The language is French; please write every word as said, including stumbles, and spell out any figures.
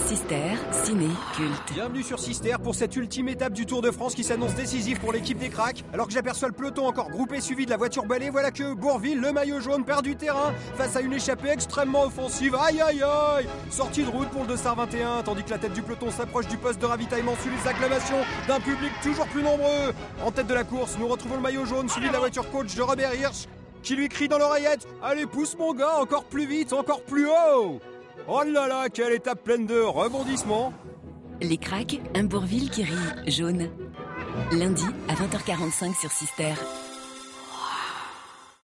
Sister, ciné, culte. Bienvenue sur Sister pour cette ultime étape du Tour de France qui s'annonce décisive pour l'équipe des Cracks. Alors que j'aperçois le peloton encore groupé suivi de la voiture balai, voilà que Bourvil, le maillot jaune, perd du terrain face à une échappée extrêmement offensive. Aïe aïe aïe! Sortie de route pour le deux star vingt et un, tandis que la tête du peloton s'approche du poste de ravitaillement sous les acclamations d'un public toujours plus nombreux. En tête de la course, nous retrouvons le maillot jaune suivi de la voiture coach de Robert Hirsch qui lui crie dans l'oreillette: allez, pousse mon gars, encore plus vite, encore plus haut! Oh là là, quelle étape pleine de rebondissements! Les Cracks, un Bourvil qui rit jaune. Lundi à vingt heures quarante-cinq sur Sister.